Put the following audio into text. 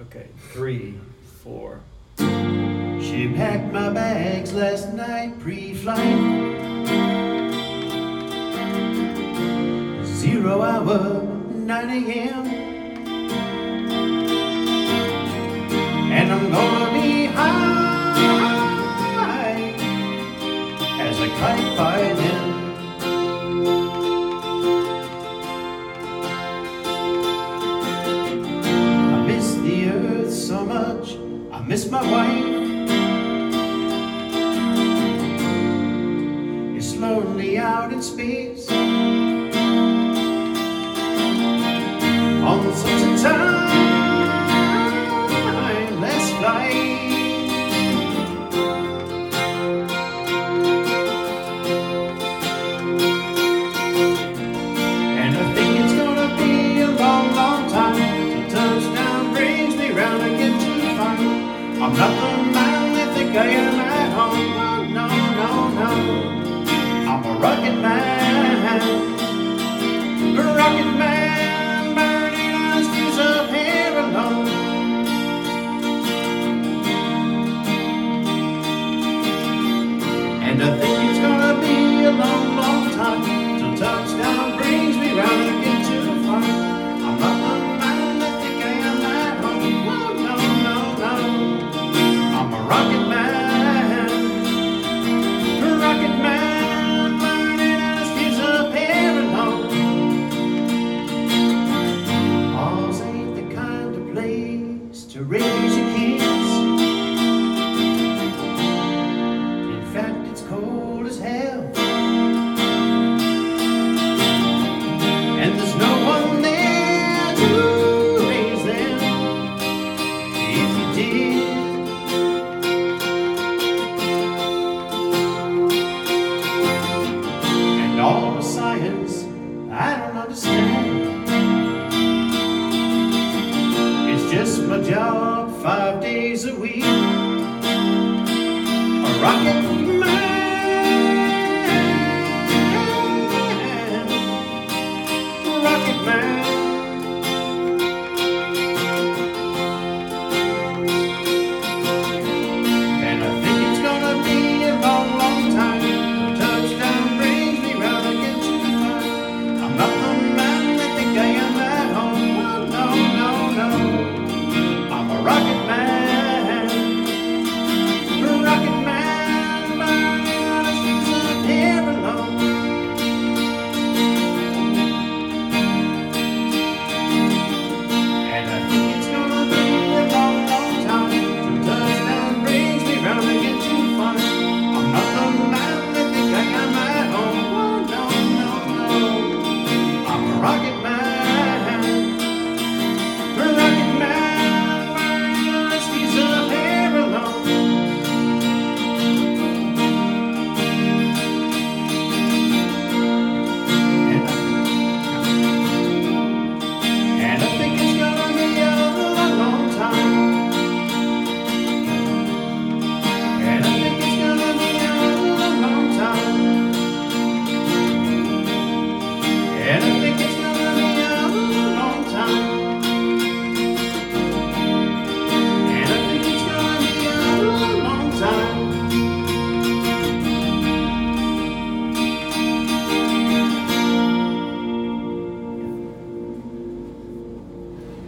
Okay, 3, 4. She packed my bags last night pre-flight. 0 hour, 9 a.m. And I'm gonna be high as a kite by then. I miss the earth so much, I miss my wife. It's lonely out in space on such a timeless flight. And I think it's gonna be a long, long time till touchdown brings me round again to find I'm not the man they think I am at home. No, no, no, I'm a rocket man, a rocket man, burning on his fuse up here alone. And I think it's gonna be a long, long time till touchdown brings me round again to find I'm not the man they think I am at home. No, no, no, no, I'm a rocket man, a rocket man, burning on his fuse up here alone. Mars ain't the kind of place to raise your kids. In fact, it's cold as hell, and there's no one there to raise them if you did. And all the science I don't understand. It's just my job 5 days a week. A rocket